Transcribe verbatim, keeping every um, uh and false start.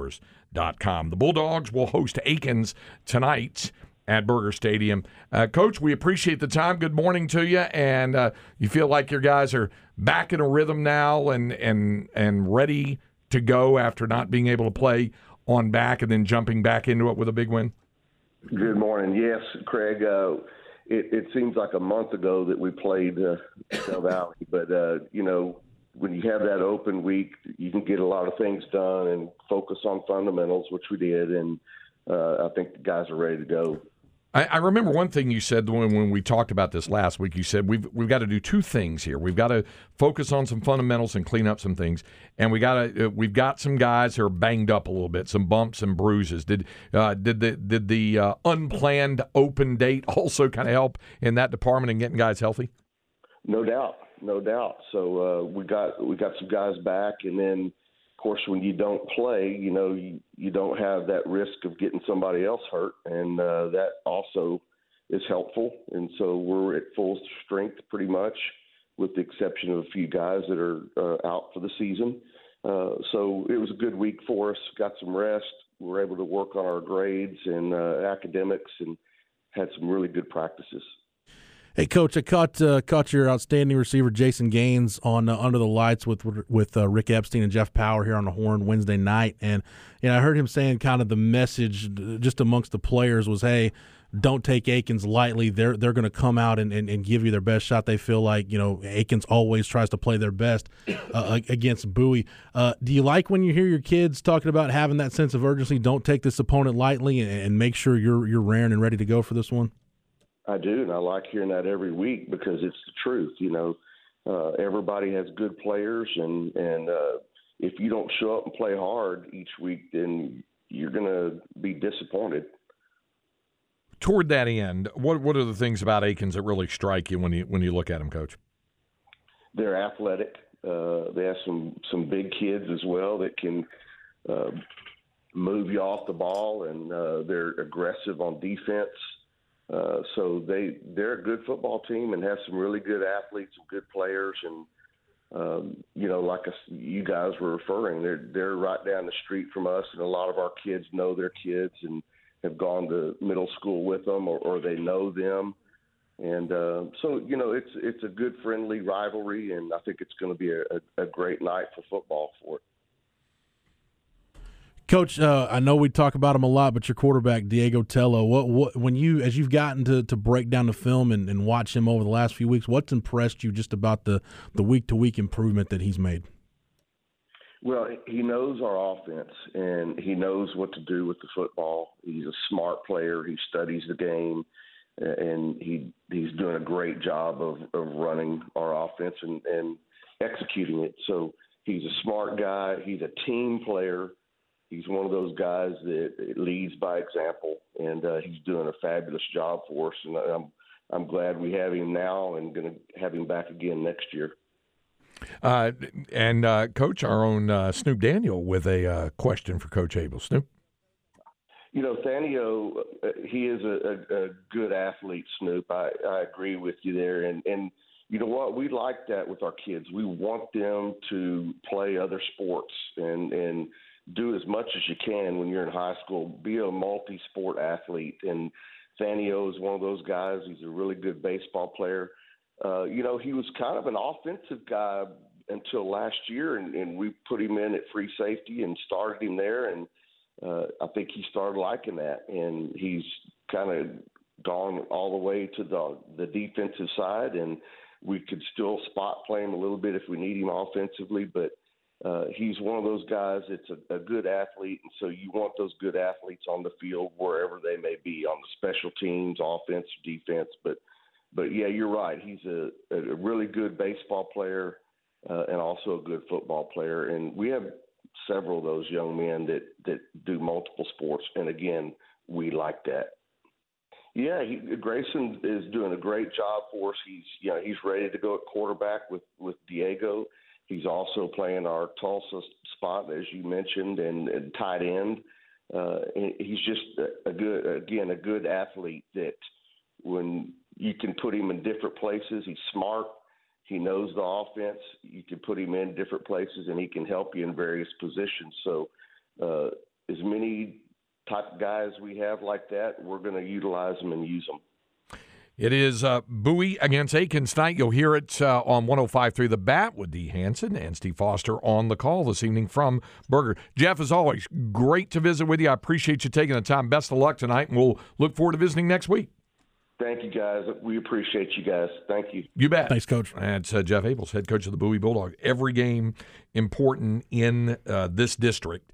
stores dot com. The Bulldogs will host Aikens tonight at Burger Stadium. Uh, Coach, we appreciate the time. Good morning to you, and uh, you feel like your guys are back in a rhythm now and and and ready to go after not being able to play on back and then jumping back into it with a big win? Good morning. Yes, Craig. Uh, it, it seems like a month ago that we played uh, Del Valley, but uh, you know, when you have that open week, you can get a lot of things done and focus on fundamentals, which we did, and uh, I think the guys are ready to go. I, I remember one thing you said when, when we talked about this last week. You said we've we've got to do two things here. We've got to focus on some fundamentals and clean up some things, and we got to uh, we've got some guys who are banged up a little bit, some bumps and bruises. Did uh, did the did the uh, unplanned open date also kind of help in that department and getting guys healthy? No doubt, no doubt. So uh, we got we got some guys back, and then of course when you don't play, you know you, you don't have that risk of getting somebody else hurt, and uh, that also is helpful. And so we're at full strength pretty much, with the exception of a few guys that are uh, out for the season. Uh, so it was a good week for us. Got some rest. We were able to work on our grades and uh, academics, and had some really good practices. Hey, Coach, I caught uh, caught your outstanding receiver Jason Gaines on uh, Under the Lights with with uh, Rick Epstein and Jeff Power here on the Horn Wednesday night, and you know, I heard him saying kind of the message just amongst the players was, hey, don't take Aikens lightly. They're they're going to come out and, and, and give you their best shot. They feel like, you know, Aikens always tries to play their best uh, against Bowie. Uh, do you like when you hear your kids talking about having that sense of urgency? Don't take this opponent lightly, and, and make sure you're you're raring and ready to go for this one? I do, and I like hearing that every week because it's the truth. You know, uh, everybody has good players, and and uh, if you don't show up and play hard each week, then you're going to be disappointed. Toward that end, what what are the things about Aikens that really strike you when you when you look at them, Coach? They're athletic. Uh, they have some some big kids as well that can uh, move you off the ball, and uh, they're aggressive on defense. Uh, so they they're a good football team and have some really good athletes and good players, and um, you know, like us, you guys were referring, they're they're right down the street from us, and a lot of our kids know their kids and have gone to middle school with them, or, or they know them, and uh, so you know, it's it's a good friendly rivalry, and I think it's going to be a, a, a great night for football for it. Coach, uh, I know we talk about him a lot, but your quarterback, Diego Tello, what, what, when you, as you've gotten to, to break down the film and, and watch him over the last few weeks, what's impressed you just about the, the week-to-week improvement that he's made? Well, he knows our offense, and he knows what to do with the football. He's a smart player. He studies the game, and he he's doing a great job of, of running our offense and, and executing it. So he's a smart guy. He's a team player. He's one of those guys that leads by example, and uh, he's doing a fabulous job for us. And I'm I'm glad we have him now, and going to have him back again next year. Uh, and uh, Coach, our own uh, Snoop Daniel with a uh, question for Coach Abel. Snoop. You know, Thanio, uh, he is a, a, a good athlete, Snoop. I, I agree with you there. And, and you know what? We like that with our kids. We want them to play other sports and, and do as much as you can when you're in high school. Be a multi-sport athlete. And Thanio is one of those guys. He's a really good baseball player. Uh, you know, he was kind of an offensive guy until last year, and, and we put him in at free safety and started him there, and uh, I think he started liking that, and he's kind of gone all the way to the the defensive side, and we could still spot play him a little bit if we need him offensively, but uh, he's one of those guys that's a, a good athlete, and so you want those good athletes on the field wherever they may be, on the special teams, offense, defense, but But, yeah, you're right. He's a, a really good baseball player uh, and also a good football player. And we have several of those young men that, that do multiple sports. And, again, we like that. Yeah, he, Grayson is doing a great job for us. He's, you know, he's ready to go at quarterback with, with Diego. He's also playing our Tulsa spot, as you mentioned, and, and tight end. Uh, and he's just a, a good, again, a good athlete that when – you can put him in different places. He's smart. He knows the offense. You can put him in different places, and he can help you in various positions. So uh, as many type of guys we have like that, we're going to utilize them and use them. It is uh, Bowie against Aiken tonight. You'll hear it uh, on one oh five point three The Bat with Dee Hanson and Steve Foster on the call this evening from Berger. Jeff, as always, great to visit with you. I appreciate you taking the time. Best of luck tonight, and we'll look forward to visiting next week. Thank you, guys. We appreciate you guys. Thank you. You bet. Thanks, Coach. That's uh, Jeff Abels, head coach of the Bowie Bulldogs. Every game important in uh, this district.